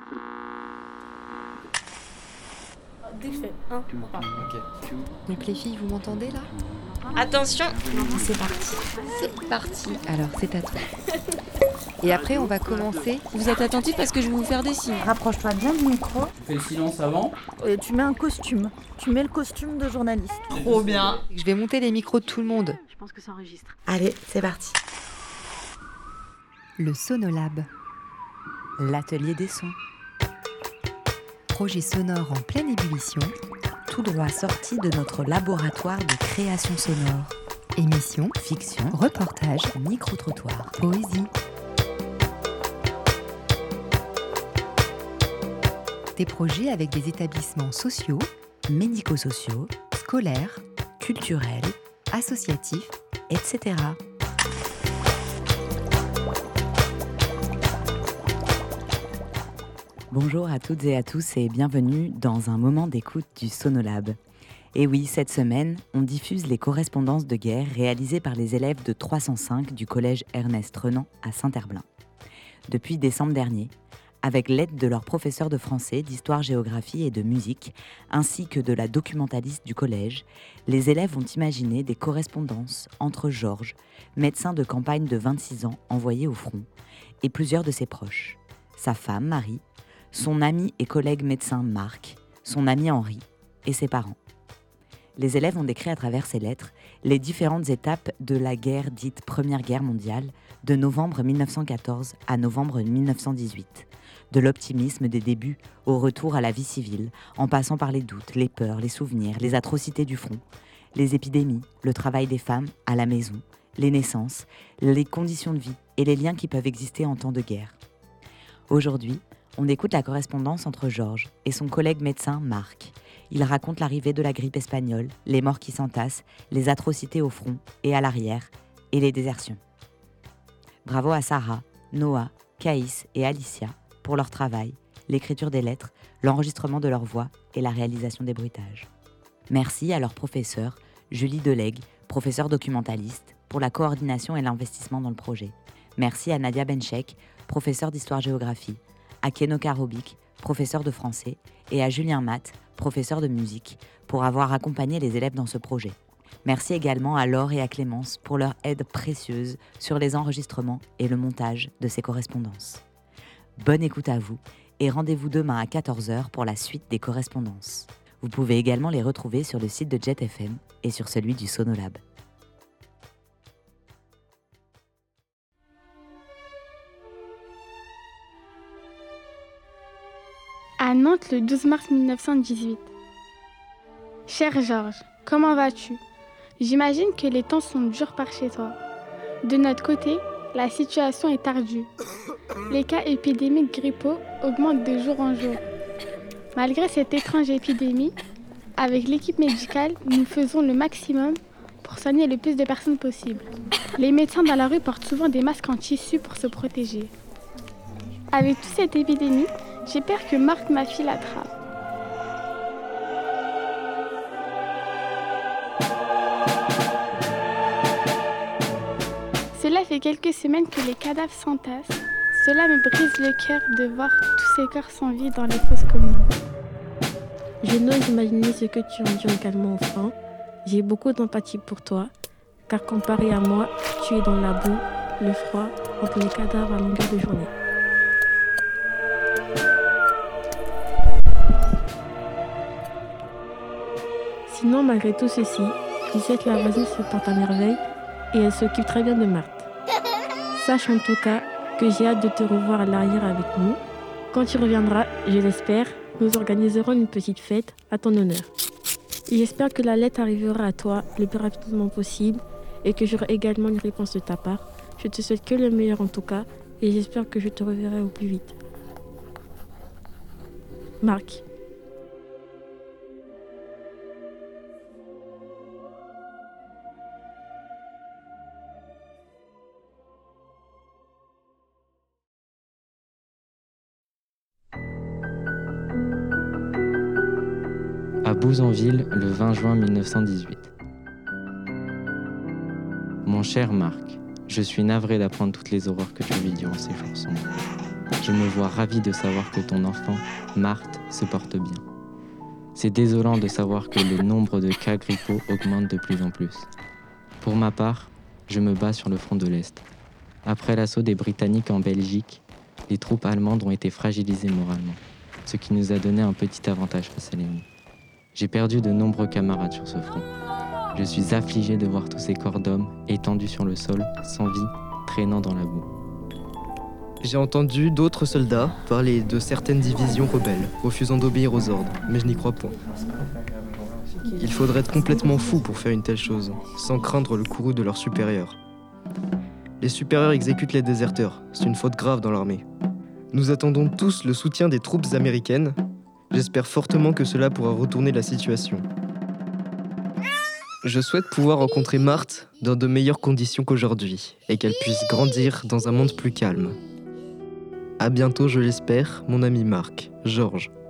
Dès que je fais 1, on part. Ok. Donc les filles, vous m'entendez là ? Attention. C'est parti. C'est parti. Alors, c'est à toi. Et après, on va commencer. Vous êtes attentifs parce que je vais vous faire des signes. Rapproche-toi bien du micro. Tu fais le silence avant. Et tu mets un costume. Tu mets le costume de journaliste. Trop bien. Je vais monter les micros de tout le monde. Je pense que ça enregistre. Allez, c'est parti. Le Sonolab. L'atelier des sons. Projet sonore en pleine ébullition. Tout droit sorti de notre laboratoire de création sonore. Émission, Fiction, reportage, micro-trottoir. poésie. Des projets avec des établissements sociaux, Médico-sociaux, scolaires, culturels, associatifs. etc. Bonjour à toutes et à tous et bienvenue dans un moment d'écoute du Sonolab. Et oui, cette semaine, on diffuse les correspondances de guerre réalisées par les élèves de 305 du collège Ernest Renan à Saint-Herblain. Depuis décembre dernier, avec l'aide de leur professeur de français, d'histoire-géographie et de musique, ainsi que de la documentaliste du collège, les élèves ont imaginé des correspondances entre Georges, médecin de campagne de 26 ans envoyé au front, et plusieurs de ses proches, sa femme Marie, son ami et collègue médecin Marc, son ami Henri et ses parents. Les élèves ont décrit à travers ces lettres les différentes étapes de la guerre dite Première Guerre mondiale, de novembre 1914 à novembre 1918. De l'optimisme des débuts au retour à la vie civile, en passant par les doutes, les peurs, les souvenirs, les atrocités du front, les épidémies, le travail des femmes à la maison, les naissances, les conditions de vie et les liens qui peuvent exister en temps de guerre. Aujourd'hui, on écoute la correspondance entre Georges et son collègue médecin Marc. Il raconte l'arrivée de la grippe espagnole, les morts qui s'entassent, les atrocités au front et à l'arrière, et les désertions. Bravo à Sarah, Noah, Caïs et Alicia pour leur travail, l'écriture des lettres, l'enregistrement de leur voix et la réalisation des bruitages. Merci à leur professeur, Julie Delègue, professeure documentaliste, pour la coordination et l'investissement dans le projet. Merci à Nadia Benchek, professeure d'histoire-géographie, à Kenoka Robic, professeur de français, et à Julien Matt, professeur de musique, pour avoir accompagné les élèves dans ce projet. Merci également à Laure et à Clémence pour leur aide précieuse sur les enregistrements et le montage de ces correspondances. Bonne écoute à vous et rendez-vous demain à 14h pour la suite des correspondances. Vous pouvez également les retrouver sur le site de Jet FM et sur celui du Sonolab. À Nantes le 12 mars 1918. Cher Georges, comment vas-tu ? J'imagine que les temps sont durs par chez toi. De notre côté, la situation est ardue. Les cas épidémiques grippaux augmentent de jour en jour. Malgré cette étrange épidémie, avec l'équipe médicale, nous faisons le maximum pour soigner le plus de personnes possible. Les médecins dans la rue portent souvent des masques en tissu pour se protéger. Avec toute cette épidémie, j'ai peur que Marc, ma fille, l'attrape. Cela fait quelques semaines que les cadavres s'entassent. Cela me brise le cœur de voir tous ces corps sans vie dans les fosses communes. Je n'ose imaginer ce que tu endures également au front. J'ai beaucoup d'empathie pour toi, car comparé à moi, tu es dans la boue, le froid, entre les cadavres à longueur de journée. Sinon, malgré tout ceci, Lisette la voisine se porte à merveille et elle s'occupe très bien de Marthe. Sache en tout cas que j'ai hâte de te revoir à l'arrière avec nous. Quand tu reviendras, je l'espère, nous organiserons une petite fête à ton honneur. Et j'espère que la lettre arrivera à toi le plus rapidement possible et que j'aurai également une réponse de ta part. Je te souhaite que le meilleur en tout cas et j'espère que je te reverrai au plus vite. Marc. À Bouzonville, le 20 juin 1918. Mon cher Marc, je suis navré d'apprendre toutes les horreurs que tu vis durant ces jours sombres. je me vois ravi de savoir que ton enfant, Marthe, se porte bien. C'est désolant de savoir que le nombre de cas grippaux augmente de plus en plus. Pour ma part, je me bats sur le front de l'Est. Après l'assaut des Britanniques en Belgique, les troupes allemandes ont été fragilisées moralement, ce qui nous a donné un petit avantage face à l'ennemi. J'ai perdu de nombreux camarades sur ce front. Je suis affligé de voir tous ces corps d'hommes étendus sur le sol, sans vie, traînant dans la boue. J'ai entendu d'autres soldats parler de certaines divisions rebelles, refusant d'obéir aux ordres, mais je n'y crois point. Il faudrait être complètement fou pour faire une telle chose, sans craindre le courroux de leurs supérieurs. Les supérieurs exécutent les déserteurs, c'est une faute grave dans l'armée. Nous attendons tous le soutien des troupes américaines. J'espère fortement que cela pourra retourner la situation. Je souhaite pouvoir rencontrer Marthe dans de meilleures conditions qu'aujourd'hui, et qu'elle puisse grandir dans un monde plus calme. À bientôt, je l'espère, mon ami Marc, Georges.